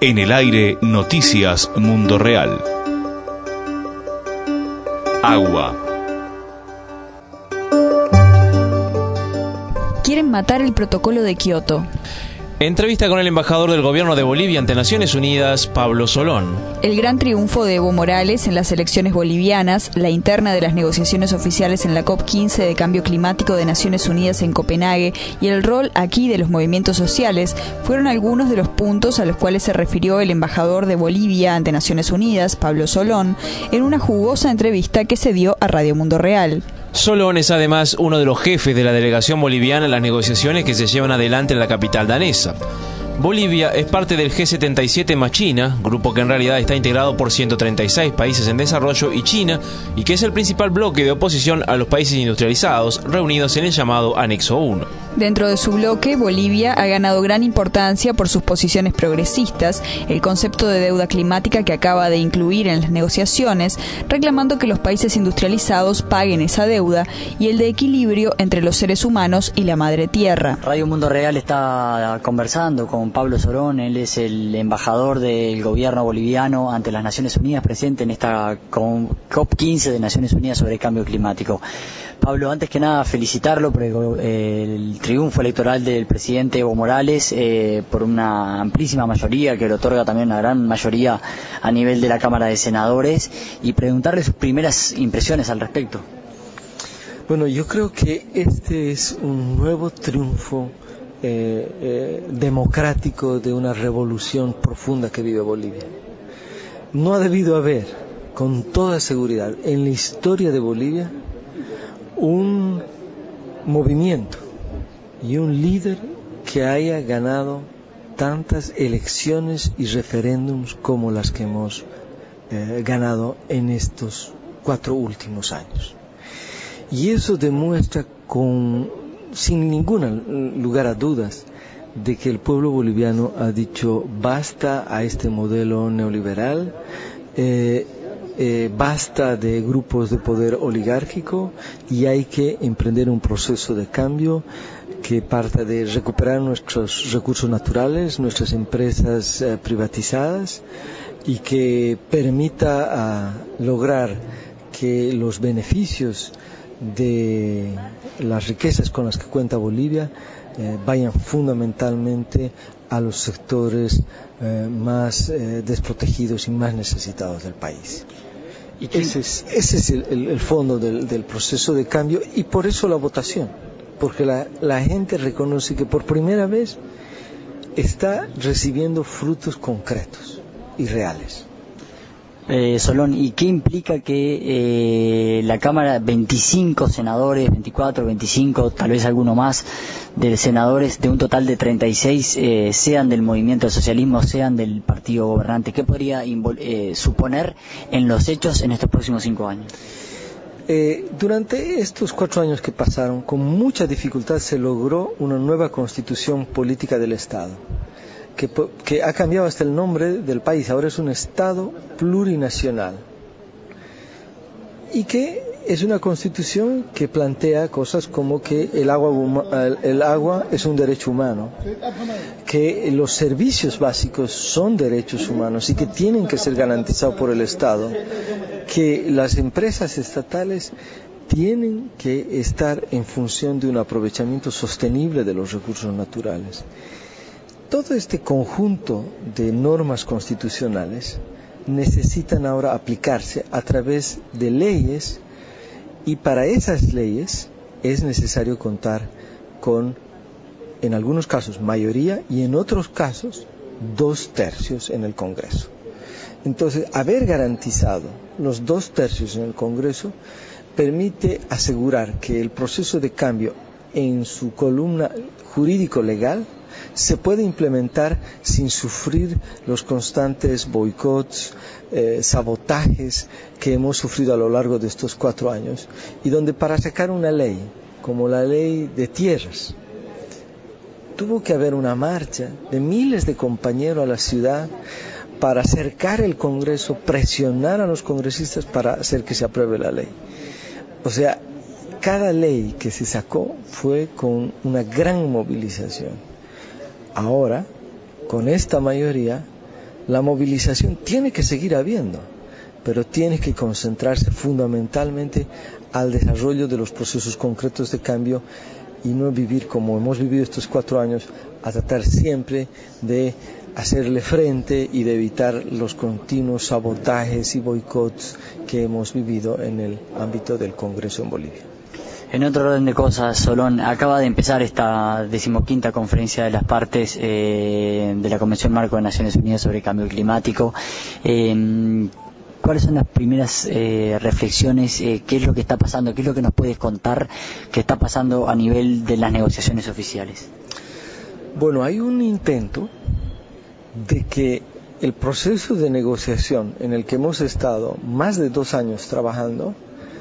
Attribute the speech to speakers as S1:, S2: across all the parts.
S1: En el aire, Noticias Mundo Real. Agua.
S2: Quieren matar el protocolo de Kioto.
S3: Entrevista con el embajador del gobierno de Bolivia ante Naciones Unidas, Pablo Solón.
S2: El gran triunfo de Evo Morales en las elecciones bolivianas, la interna de las negociaciones oficiales en la COP15 de cambio climático de Naciones Unidas en Copenhague y el rol aquí de los movimientos sociales fueron algunos de los puntos a los cuales se refirió el embajador de Bolivia ante Naciones Unidas, Pablo Solón, en una jugosa entrevista que se dio a Radio Mundo Real.
S3: Solón es además uno de los jefes de la delegación boliviana en las negociaciones que se llevan adelante en la capital danesa. Bolivia es parte del G77 más China, grupo que en realidad está integrado por 136 países en desarrollo y China, y que es el principal bloque de oposición a los países industrializados reunidos en el llamado Anexo 1.
S2: Dentro de su bloque, Bolivia ha ganado gran importancia por sus posiciones progresistas, el concepto de deuda climática que acaba de incluir en las negociaciones, reclamando que los países industrializados paguen esa deuda, y el de equilibrio entre los seres humanos y la madre tierra.
S4: Radio Mundo Real está conversando con Pablo Solón. Él es el embajador del gobierno boliviano ante las Naciones Unidas, presente en esta COP15 de Naciones Unidas sobre el cambio climático. Pablo, antes que nada felicitarlo por el triunfo electoral del presidente Evo Morales por una amplísima mayoría que le otorga también una gran mayoría a nivel de la Cámara de Senadores, y preguntarle sus primeras impresiones al respecto.
S5: Bueno, yo creo que este es un nuevo triunfo democrático de una revolución profunda que vive Bolivia. No ha debido haber, con toda seguridad, en la historia de Bolivia, un movimiento y un líder que haya ganado tantas elecciones y referéndums como las que hemos ganado en estos 4 últimos años. Y eso demuestra sin ningún lugar a dudas de que el pueblo boliviano ha dicho basta a este modelo neoliberal, basta de grupos de poder oligárquico, y hay que emprender un proceso de cambio que parta de recuperar nuestros recursos naturales, nuestras empresas privatizadas, y que permita lograr que los beneficios de las riquezas con las que cuenta Bolivia vayan fundamentalmente a los sectores más desprotegidos y más necesitados del país. Ese es el fondo del proceso de cambio, y por eso la votación, porque la gente reconoce que por primera vez está recibiendo frutos concretos y reales.
S4: Solón, ¿y qué implica que la Cámara, 25 senadores, 24, 25, tal vez alguno más, de senadores de un total de 36 sean del movimiento del socialismo, sean del partido gobernante? ¿Qué podría suponer en los hechos en estos próximos 5 años?
S5: Durante estos 4 años que pasaron, con mucha dificultad se logró una nueva constitución política del Estado, que ha cambiado hasta el nombre del país. Ahora es un Estado plurinacional, y que es una constitución que plantea cosas como que el agua es un derecho humano, que los servicios básicos son derechos humanos y que tienen que ser garantizados por el Estado, que las empresas estatales tienen que estar en función de un aprovechamiento sostenible de los recursos naturales. Todo este conjunto de normas constitucionales necesitan ahora aplicarse a través de leyes, y para esas leyes es necesario contar con, en algunos casos, mayoría, y en otros casos 2/3 en el Congreso. Entonces, haber garantizado los 2/3 en el Congreso permite asegurar que el proceso de cambio en su columna jurídico-legal se puede implementar sin sufrir los constantes boicots, sabotajes que hemos sufrido a lo largo de estos 4 años, y donde para sacar una ley como la ley de tierras tuvo que haber una marcha de miles de compañeros a la ciudad para acercar el Congreso, presionar a los congresistas para hacer que se apruebe la ley. O sea, cada ley que se sacó fue con una gran movilización. Ahora, con esta mayoría, La movilización tiene que seguir habiendo, pero tiene que concentrarse fundamentalmente al desarrollo de los procesos concretos de cambio y no vivir como hemos vivido estos 4 años, a tratar siempre de hacerle frente y de evitar los continuos sabotajes y boicots que hemos vivido en el ámbito del Congreso en Bolivia.
S4: En otro orden de cosas, Solón, acaba de empezar esta 15ª conferencia de las partes de la Convención Marco de Naciones Unidas sobre Cambio Climático. ¿Cuáles son las primeras reflexiones? ¿Qué es lo que está pasando? ¿Qué es lo que nos puedes contar que está pasando a nivel de las negociaciones oficiales?
S5: Bueno, hay un intento de que el proceso de negociación en el que hemos estado más de 2 años trabajando,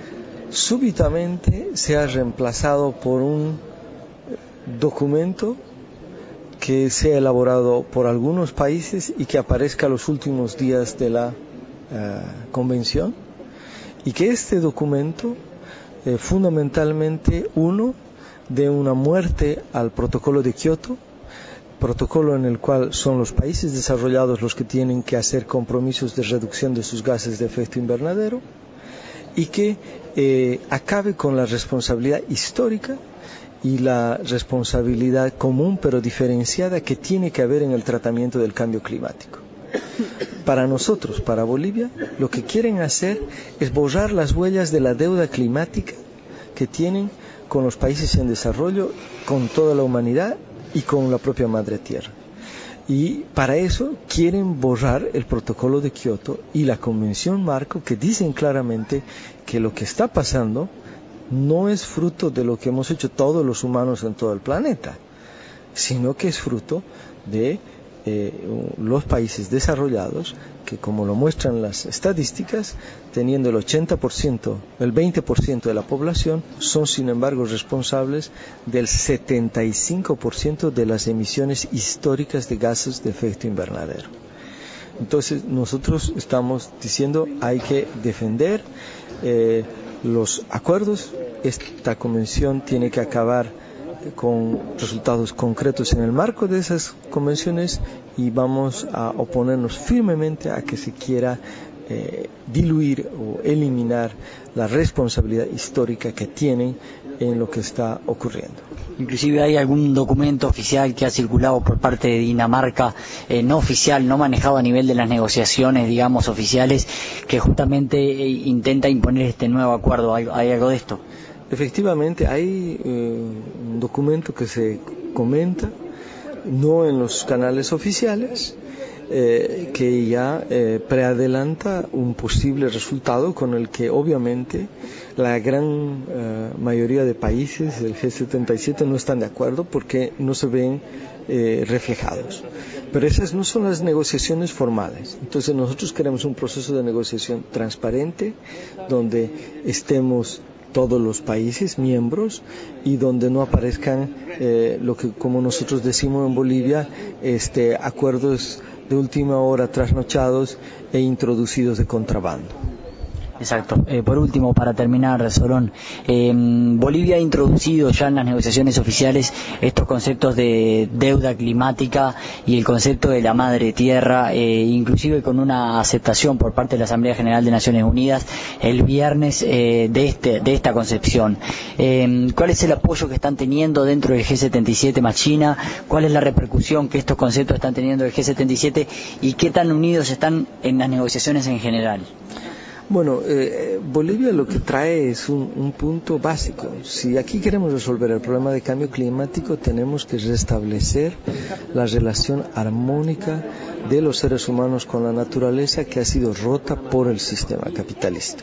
S5: súbitamente sea reemplazado por un documento que sea elaborado por algunos países y que aparezca los últimos días de la convención, y que este documento fundamentalmente dé una muerte al protocolo de Kioto, protocolo en el cual son los países desarrollados los que tienen que hacer compromisos de reducción de sus gases de efecto invernadero, y que acabe con la responsabilidad histórica y la responsabilidad común pero diferenciada que tiene que haber en el tratamiento del cambio climático. Para nosotros, para Bolivia, lo que quieren hacer es borrar las huellas de la deuda climática que tienen con los países en desarrollo, con toda la humanidad y con la propia Madre Tierra. Y para eso quieren borrar el protocolo de Kioto y la Convención Marco, que dicen claramente que lo que está pasando no es fruto de lo que hemos hecho todos los humanos en todo el planeta, sino que es fruto de los países desarrollados, que como lo muestran las estadísticas, teniendo el 80%, el 20% de la población, son sin embargo responsables del 75% de las emisiones históricas de gases de efecto invernadero. Entonces nosotros estamos diciendo hay que defender los acuerdos. Esta convención tiene que acabar con resultados concretos en el marco de esas convenciones, y vamos a oponernos firmemente a que se quiera diluir o eliminar la responsabilidad histórica que tienen en lo que está ocurriendo.
S4: Inclusive hay algún documento oficial que ha circulado por parte de Dinamarca, no oficial, no manejado a nivel de las negociaciones, digamos, oficiales, que justamente intenta imponer este nuevo acuerdo. ¿Hay algo de esto?
S5: Efectivamente, hay un documento que se comenta, no en los canales oficiales, que ya preadelanta un posible resultado con el que obviamente la gran mayoría de países del G77 no están de acuerdo porque no se ven reflejados. Pero esas no son las negociaciones formales. Entonces nosotros queremos un proceso de negociación transparente, donde estemos todos los países miembros y donde no aparezcan lo que, como nosotros decimos en Bolivia, acuerdos de última hora trasnochados e introducidos de contrabando.
S4: Exacto. Por último, para terminar, Solón, Bolivia ha introducido ya en las negociaciones oficiales estos conceptos de deuda climática y el concepto de la madre tierra, inclusive con una aceptación por parte de la Asamblea General de Naciones Unidas el viernes de esta concepción. ¿Cuál es el apoyo que están teniendo dentro del G77 más China? ¿Cuál es la repercusión que estos conceptos están teniendo el G77 y qué tan unidos están en las negociaciones en general?
S5: Bueno, Bolivia lo que trae es un punto básico. Si aquí queremos resolver el problema de cambio climático, tenemos que restablecer la relación armónica de los seres humanos con la naturaleza, que ha sido rota por el sistema capitalista.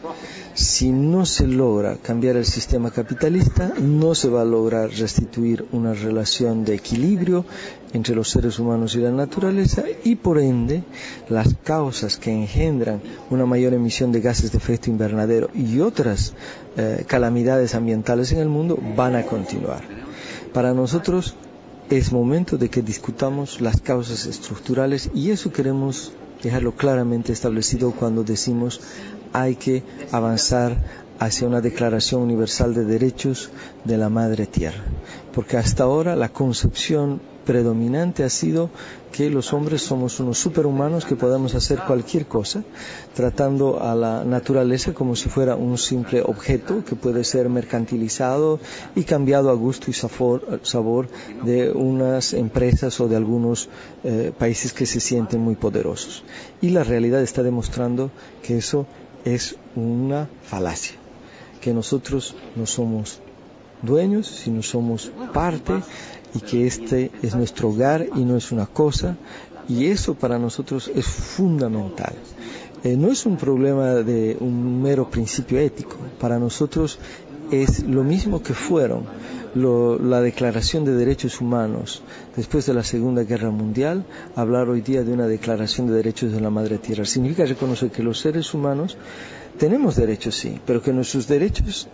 S5: Si no se logra cambiar el sistema capitalista, no se va a lograr restituir una relación de equilibrio entre los seres humanos y la naturaleza, y por ende las causas que engendran una mayor emisión de gases de efecto invernadero y otras calamidades ambientales en el mundo van a continuar. Para nosotros es momento de que discutamos las causas estructurales, y eso queremos dejarlo claramente establecido cuando decimos hay que avanzar hacia una declaración universal de derechos de la Madre Tierra, porque hasta ahora la concepción predominante ha sido que los hombres somos unos superhumanos que podemos hacer cualquier cosa, tratando a la naturaleza como si fuera un simple objeto que puede ser mercantilizado y cambiado a gusto y sabor de unas empresas o de algunos países que se sienten muy poderosos. Y la realidad está demostrando que eso es una falacia, que nosotros no somos dueños, sino somos parte, y que este es nuestro hogar y no es una cosa, y eso para nosotros es fundamental. No es un problema de un mero principio ético, para nosotros es lo mismo que fueron la Declaración de Derechos Humanos después de la Segunda Guerra Mundial. Hablar hoy día de una Declaración de Derechos de la Madre Tierra significa reconocer que los seres humanos tenemos derechos, sí, pero que nuestros derechos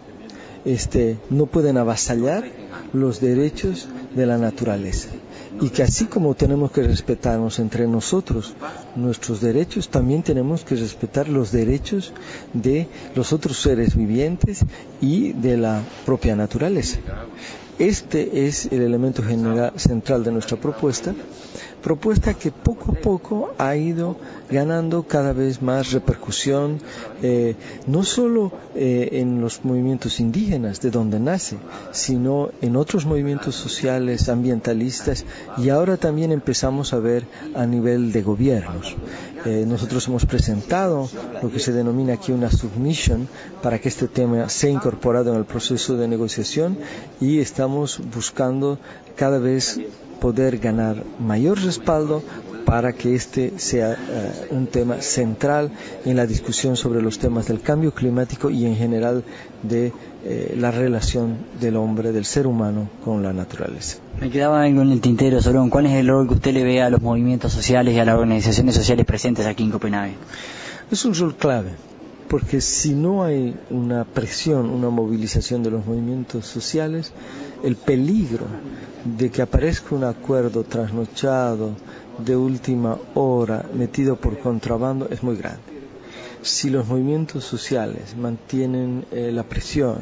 S5: no pueden avasallar los derechos de la naturaleza, y que así como tenemos que respetarnos entre nosotros nuestros derechos, también tenemos que respetar los derechos de los otros seres vivientes y de la propia naturaleza. Este es el elemento central de nuestra propuesta que poco a poco ha ido ganando cada vez más repercusión, no solo en los movimientos indígenas de donde nace, sino en otros movimientos sociales, ambientalistas, y ahora también empezamos a ver a nivel de gobiernos. Nosotros hemos presentado lo que se denomina aquí una submission para que este tema sea incorporado en el proceso de negociación, y estamos buscando cada vez poder ganar mayor respaldo para que este sea un tema central en la discusión sobre los temas del cambio climático y en general de la relación del hombre, del ser humano con la naturaleza.
S4: Me quedaba algo en el tintero, Sorón. ¿Cuál es el rol que usted le ve a los movimientos sociales y a las organizaciones sociales presentes aquí en Copenhague?
S5: Es un rol clave, porque si no hay una presión, una movilización de los movimientos sociales, el peligro de que aparezca un acuerdo trasnochado, de última hora, metido por contrabando, es muy grande. Si los movimientos sociales mantienen la presión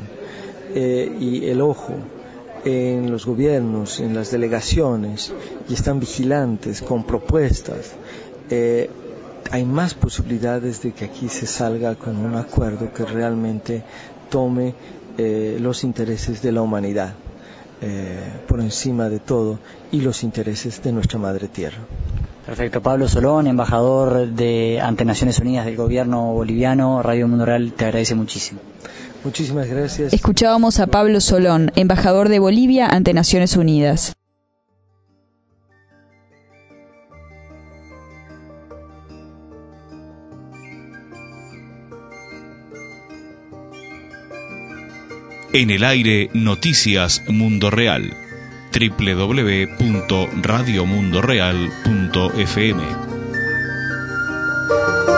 S5: y el ojo en los gobiernos, en las delegaciones, y están vigilantes con propuestas, hay más posibilidades de que aquí se salga con un acuerdo que realmente tome los intereses de la humanidad por encima de todo, y los intereses de nuestra madre tierra.
S4: Perfecto. Pablo Solón, embajador ante Naciones Unidas del gobierno boliviano, Radio Mundo Real te agradece muchísimo.
S5: Muchísimas gracias.
S2: Escuchábamos a Pablo Solón, embajador de Bolivia ante Naciones Unidas.
S1: En el aire, Noticias Mundo Real. www.radiomundoreal.fm